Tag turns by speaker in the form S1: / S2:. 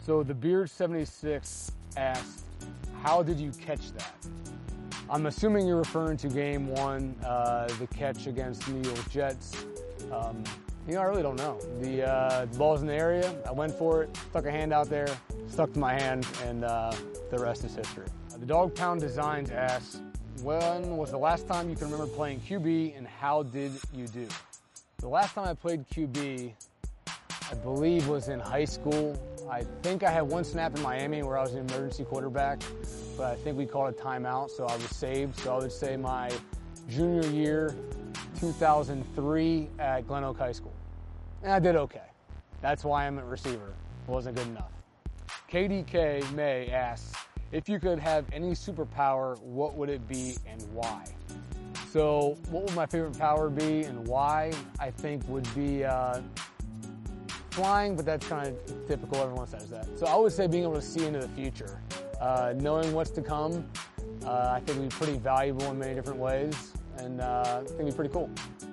S1: So the Beard76 asked, how did you catch that? I'm assuming you're referring to game one, the catch against the New York Jets. I really don't know. The ball's in the area, I went for it, stuck a hand out there, stuck to my hand, and the rest is history. The Dog Pound Designs asks, when was the last time you can remember playing QB and how did you do? The last time I played QB, I believe was in high school. I think I had one snap in Miami where I was an emergency quarterback, but I think we called a timeout, so I was saved. So I would say my junior year, 2003 at Glen Oak High School. And I did okay. That's why I'm a receiver. Wasn't good enough. KDK May asks, if you could have any superpower, what would it be and why? So what would my favorite power be and why? I think would be flying, but that's kind of typical. Everyone says that. So I would say being able to see into the future. Knowing what's to come, I think would be pretty valuable in many different ways, and I think it'd be pretty cool.